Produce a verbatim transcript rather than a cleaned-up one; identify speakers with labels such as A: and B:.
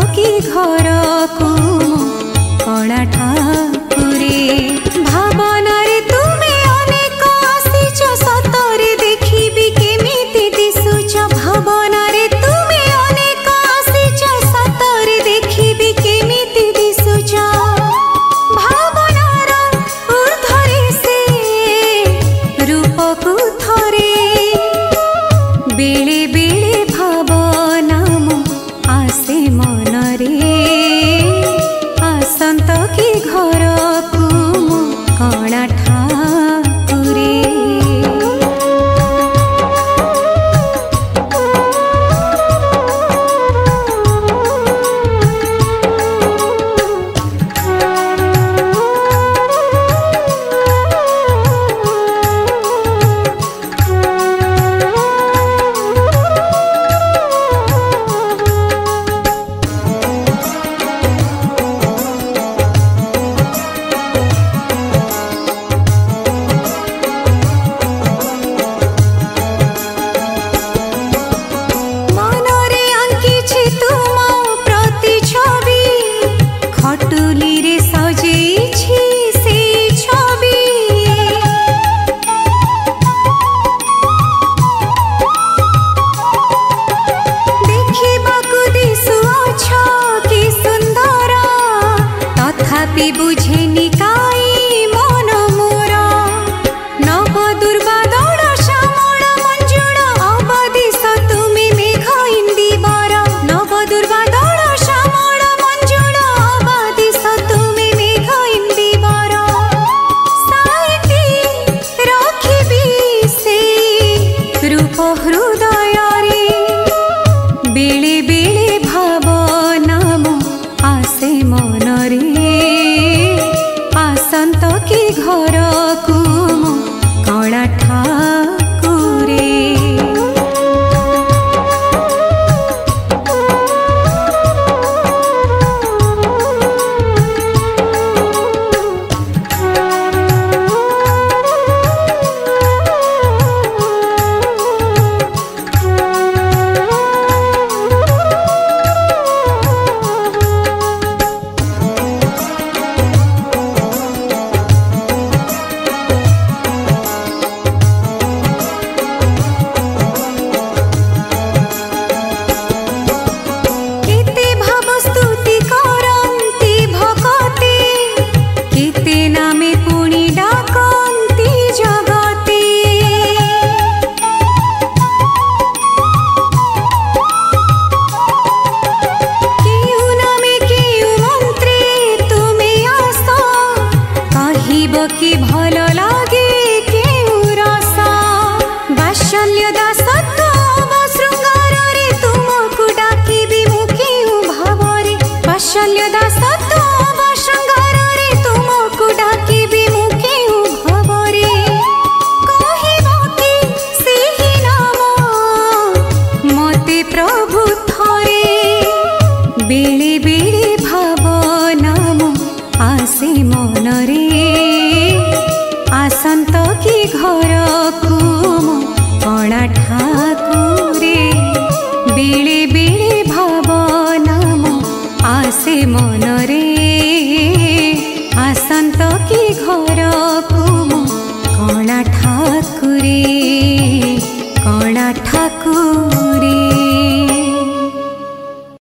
A: କି ଘରକୁ କଳା ଠାକୁରେ ଭାବନାରେ ତୁମେ ଅନେକ ଆସିଛ ସତରେ ଦେଖିବି କେମିତି ଦିଶୁଛ ଭାବନାରେ ତୁମେ ଅନେକ ଆସିଛ ସତରେ ଦେଖିବି କେମିତି ଦିଶୁଛ ଭାବନାର ଉର୍ଦ୍ଧ୍ୱରେ ସେ ରୂପକୁ ଥରେ ବେଳେ ବେଳେ ଭାବନା ମୋ ଆସେ ମନରେ ଆସନ୍ତ କି ଘରକୁ ମୋ କଳା ଠାକୁରେ ମନରେ ଆଙ୍କିଛି ତୁମ ପ୍ରତିଛବି ଖଟୁଲିରେ ସଜେଇଛି ସେଇ ଛବି ଦେଖିବାକୁ ଦିଶୁଅଛ କି ସୁନ୍ଦର ତଥାପି ବୁଝେନି କାଇ ମନ ମୋର ନବ ଦୁର୍ବାଦଳ ଶ୍ୟାମଳ ମଞ୍ଜୁଳ ଅବଦିଶ ତୁମେ ମେଘ ଇନ୍ଦିବର ନବ ଦୁର୍ବାଦଳ ଶ୍ୟାମଳ ମଞ୍ଜୁଳ ଅବଦିଶ ତୁମେ ମେଘ ଇନ୍ଦିବର ସାଇତି ରଖିବି ସେଇ ରୂପ ହୃଦୟରେ ବେଳେ ବେଳେ ଭାବନା ମୋ ଆସେ ମନରେ ଆସନ୍ତ କି ଘରକୁ ମୋ କଳା ଠାକୁରେ କେତେ ଭାବ ସ୍ତୁତି କରନ୍ତି ଭଗତେ କେତେ ନାମେ ପୁଣି ଡାକନ୍ତି ଜଗତେ କେଉଁ ନାମେ କେଉଁ ମନ୍ତ୍ରେ ତୁମେ ଆସ କହିବ କି ଭଲ ଲାଗେ କେଉଁ ରସ ବାତ୍ସଲ୍ୟ ଦାସତ୍ୱ ବା ଶୃଙ୍ଗାରରେ ତୁମକୁ ଡାକିବି ମୁଁ କେଉଁ ଭାବରେ ବାତ୍ସଲ୍ୟ ଦାସତ୍ୱ ବା ଶୃଙ୍ଗାରରେ ତୁମକୁ ଡାକିବି ମୁଁ କେଉଁ ଭାବରେ କହିବ କି ସେହି ନାମ ମତେ ପ୍ରଭୁ ଥରେ ବେଳେ ବେଳେ ଭାବନା ମୋ ଆସେ ମନରେ ଆସନ୍ତ କି ଘର